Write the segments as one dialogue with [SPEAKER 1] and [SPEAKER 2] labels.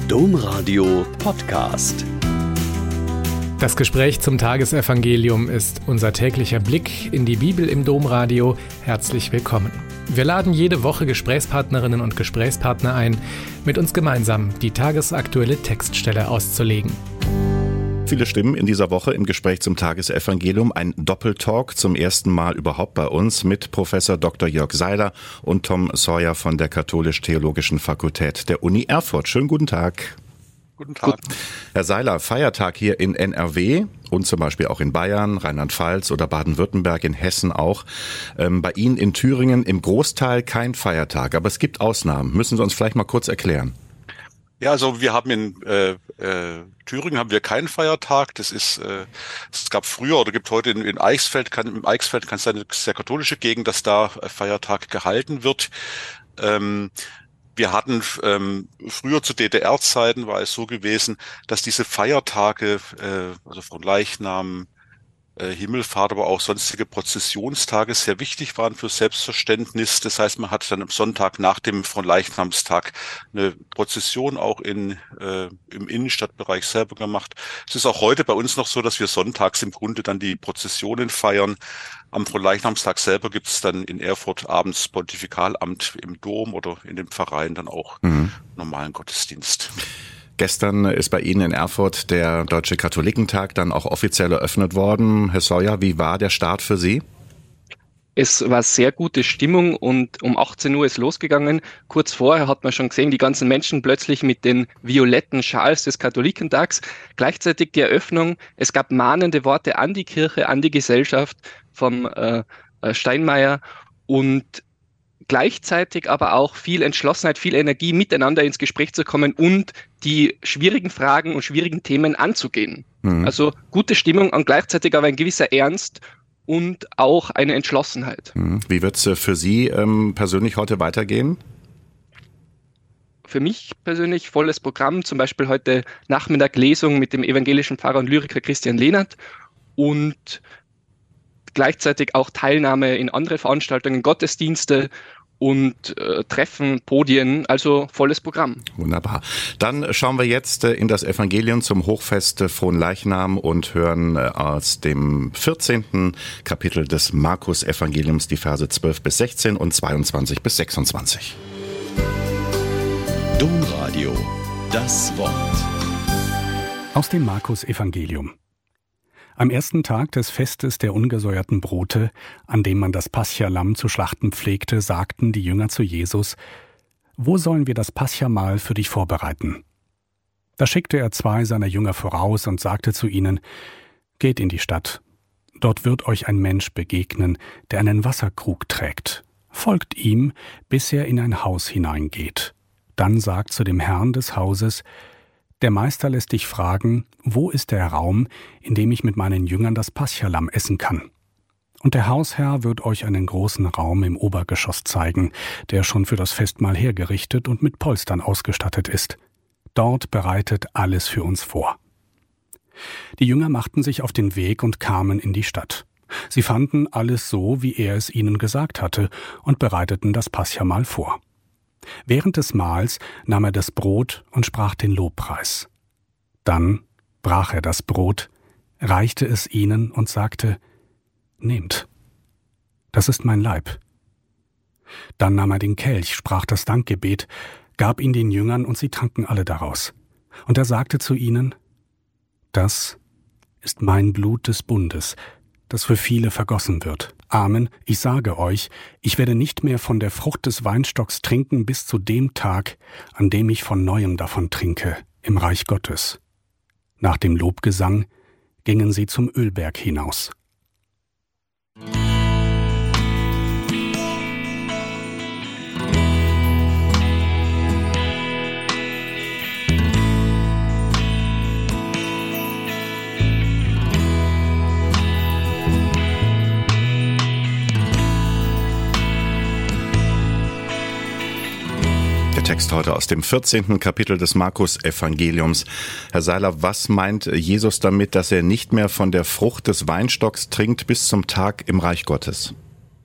[SPEAKER 1] Domradio Podcast.
[SPEAKER 2] Das Gespräch zum Tagesevangelium ist unser täglicher Blick in die Bibel im Domradio. Herzlich willkommen. Wir laden jede Woche Gesprächspartnerinnen und Gesprächspartner ein, mit uns gemeinsam die tagesaktuelle Textstelle auszulegen.
[SPEAKER 3] Viele Stimmen in dieser Woche im Gespräch zum Tagesevangelium. Ein Doppeltalk zum ersten Mal überhaupt bei uns mit Professor Dr. Jörg Seiler und Tom Sawyer von der Katholisch-Theologischen Fakultät der Uni Erfurt. Schönen guten Tag.
[SPEAKER 4] Guten Tag.
[SPEAKER 3] Herr Seiler, Feiertag hier in NRW und zum Beispiel auch in Bayern, Rheinland-Pfalz oder Baden-Württemberg, in Hessen auch. Bei Ihnen in Thüringen im Großteil kein Feiertag, aber es gibt Ausnahmen. Müssen Sie uns vielleicht mal kurz erklären?
[SPEAKER 4] Ja, also wir haben in Thüringen haben wir keinen Feiertag. Das ist, es gab früher oder gibt heute in Eichsfeld, im Eichsfeld kann es sein, eine sehr katholische Gegend, dass da Feiertag gehalten wird. Wir hatten früher zu DDR-Zeiten war es so gewesen, dass diese Feiertage, also Fronleichnam, Himmelfahrt, aber auch sonstige Prozessionstage sehr wichtig waren für Selbstverständnis. Das heißt, man hat dann am Sonntag nach dem Fronleichnamstag eine Prozession auch im Innenstadtbereich selber gemacht. Es ist auch heute bei uns noch so, dass wir sonntags im Grunde dann die Prozessionen feiern. Am Fronleichnamstag selber gibt es dann in Erfurt abends Pontifikalamt im Dom oder in den Pfarreien dann auch normalen Gottesdienst.
[SPEAKER 3] Gestern ist bei Ihnen in Erfurt der Deutsche Katholikentag dann auch offiziell eröffnet worden. Herr Sawyer, wie war der Start für Sie?
[SPEAKER 5] Es war sehr gute Stimmung und um 18 Uhr ist losgegangen. Kurz vorher hat man schon gesehen, die ganzen Menschen plötzlich mit den violetten Schals des Katholikentags. Gleichzeitig die Eröffnung. Es gab mahnende Worte an die Kirche, an die Gesellschaft vom Steinmeier und gleichzeitig aber auch viel Entschlossenheit, viel Energie, miteinander ins Gespräch zu kommen und die schwierigen Fragen und schwierigen Themen anzugehen. Also gute Stimmung und gleichzeitig aber ein gewisser Ernst und auch eine Entschlossenheit.
[SPEAKER 3] Wie wird es für Sie persönlich heute weitergehen?
[SPEAKER 5] Für mich persönlich volles Programm, zum Beispiel heute Nachmittag Lesung mit dem evangelischen Pfarrer und Lyriker Christian Lehnert und gleichzeitig auch Teilnahme in andere Veranstaltungen, Gottesdienste und Treffen, Podien, also volles Programm.
[SPEAKER 3] Wunderbar. Dann schauen wir jetzt in das Evangelium zum Hochfest Fronleichnam und hören aus dem 14. Kapitel des Markus-Evangeliums die Verse 12 bis 16 und 22 bis 26.
[SPEAKER 1] Domradio, das Wort.
[SPEAKER 6] Aus dem Markus-Evangelium. Am ersten Tag des Festes der ungesäuerten Brote, an dem man das Pascha-Lamm zu schlachten pflegte, sagten die Jünger zu Jesus: Wo sollen wir das Pascha-Mahl für dich vorbereiten? Da schickte er 2 seiner Jünger voraus und sagte zu ihnen: Geht in die Stadt. Dort wird euch ein Mensch begegnen, der einen Wasserkrug trägt. Folgt ihm, bis er in ein Haus hineingeht. Dann sagt zu dem Herrn des Hauses: Der Meister lässt dich fragen, wo ist der Raum, in dem ich mit meinen Jüngern das Pascha-Lamm essen kann? Und der Hausherr wird euch einen großen Raum im Obergeschoss zeigen, der schon für das Festmahl hergerichtet und mit Polstern ausgestattet ist. Dort bereitet alles für uns vor. Die Jünger machten sich auf den Weg und kamen in die Stadt. Sie fanden alles so, wie er es ihnen gesagt hatte, und bereiteten das Pascha-Mahl vor. Während des Mahls nahm er das Brot und sprach den Lobpreis. Dann brach er das Brot, reichte es ihnen und sagte: Nehmt, das ist mein Leib. Dann nahm er den Kelch, sprach das Dankgebet, gab ihn den Jüngern und sie tranken alle daraus. Und er sagte zu ihnen: Das ist mein Blut des Bundes, das für viele vergossen wird. Amen, ich sage euch, ich werde nicht mehr von der Frucht des Weinstocks trinken bis zu dem Tag, an dem ich von Neuem davon trinke, im Reich Gottes. Nach dem Lobgesang gingen sie zum Ölberg hinaus.
[SPEAKER 3] Text heute aus dem 14. Kapitel des Markus-Evangeliums. Herr Seiler, was meint Jesus damit, dass er nicht mehr von der Frucht des Weinstocks trinkt bis zum Tag im Reich Gottes?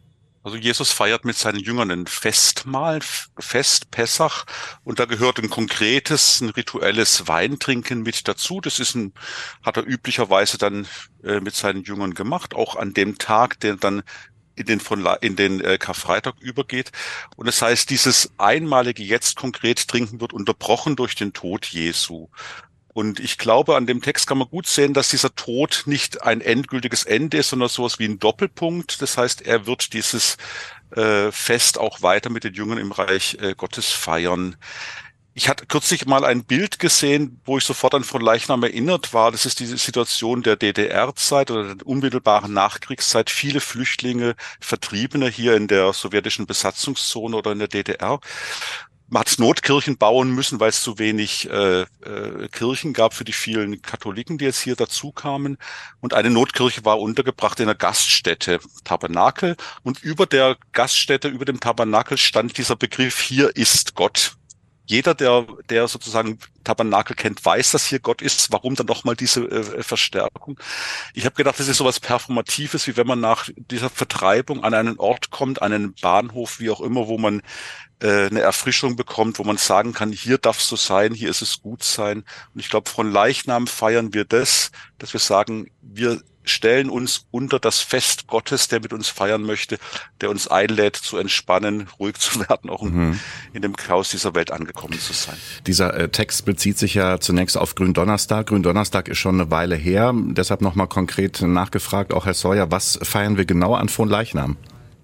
[SPEAKER 4] Also Jesus feiert mit seinen Jüngern ein Festmahl, Fest Pessach, und da gehört ein rituelles Weintrinken mit dazu. Hat er üblicherweise dann mit seinen Jüngern gemacht, auch an dem Tag, der dann in den Karfreitag übergeht. Und das heißt, dieses einmalige jetzt konkret Trinken wird unterbrochen durch den Tod Jesu. Und ich glaube, an dem Text kann man gut sehen, dass dieser Tod nicht ein endgültiges Ende ist, sondern sowas wie ein Doppelpunkt. Das heißt, er wird dieses Fest auch weiter mit den Jüngern im Reich Gottes feiern. Ich hatte kürzlich mal ein Bild gesehen, wo ich sofort an Fronleichnam erinnert war. Das ist diese Situation der DDR-Zeit oder der unmittelbaren Nachkriegszeit. Viele Flüchtlinge, Vertriebene hier in der sowjetischen Besatzungszone oder in der DDR. Man hat Notkirchen bauen müssen, weil es zu wenig Kirchen gab für die vielen Katholiken, die jetzt hier dazu kamen. Und eine Notkirche war untergebracht in einer Gaststätte, Tabernakel. Und über der Gaststätte, über dem Tabernakel stand dieser Begriff, hier ist Gott. Jeder, der sozusagen Tabernakel kennt, weiß, dass hier Gott ist. Warum dann nochmal diese Verstärkung? Ich habe gedacht, das ist sowas Performatives, wie wenn man nach dieser Vertreibung an einen Ort kommt, an einen Bahnhof, wie auch immer, wo man eine Erfrischung bekommt, wo man sagen kann, hier darf es so sein, hier ist es gut sein. Und ich glaube, Fronleichnam feiern wir dass wir sagen, wir stellen uns unter das Fest Gottes, der mit uns feiern möchte, der uns einlädt zu entspannen, ruhig zu werden, auch in dem Chaos dieser Welt angekommen zu sein.
[SPEAKER 3] Dieser Text bezieht sich ja zunächst auf Gründonnerstag. Gründonnerstag ist schon eine Weile her. Deshalb nochmal konkret nachgefragt, auch Herr Sawyer, was feiern wir genau an Fronleichnam?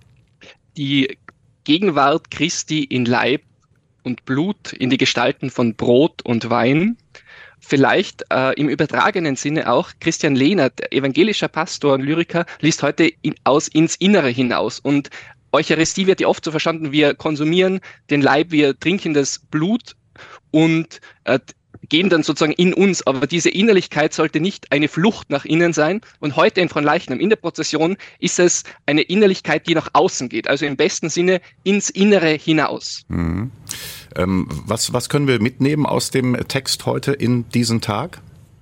[SPEAKER 5] Die Gegenwart Christi in Leib und Blut in die Gestalten von Brot und Wein. Vielleicht im übertragenen Sinne auch, Christian Lehnert, evangelischer Pastor und Lyriker, liest heute ins Innere hinaus. Und Eucharistie wird ja oft so verstanden, wir konsumieren den Leib, wir trinken das Blut und gehen dann sozusagen in uns. Aber diese Innerlichkeit sollte nicht eine Flucht nach innen sein. Und heute in Fronleichnam, in der Prozession, ist es eine Innerlichkeit, die nach außen geht. Also im besten Sinne ins Innere hinaus.
[SPEAKER 3] Mhm. Was können wir mitnehmen aus dem Text heute in diesen Tag?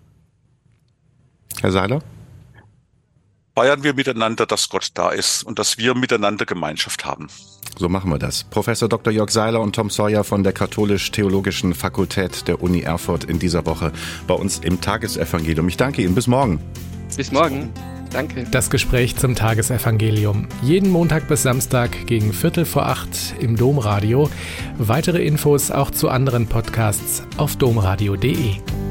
[SPEAKER 3] Herr Seiler?
[SPEAKER 4] Feiern wir miteinander, dass Gott da ist und dass wir miteinander Gemeinschaft haben.
[SPEAKER 3] So machen wir das. Professor Dr. Jörg Seiler und Tom Sawyer von der Katholisch-Theologischen Fakultät der Uni Erfurt in dieser Woche bei uns im Tagesevangelium. Ich danke Ihnen. Bis morgen.
[SPEAKER 5] Bis morgen. Danke.
[SPEAKER 2] Das Gespräch zum Tagesevangelium. Jeden Montag bis Samstag gegen 7:45 im Domradio. Weitere Infos auch zu anderen Podcasts auf domradio.de.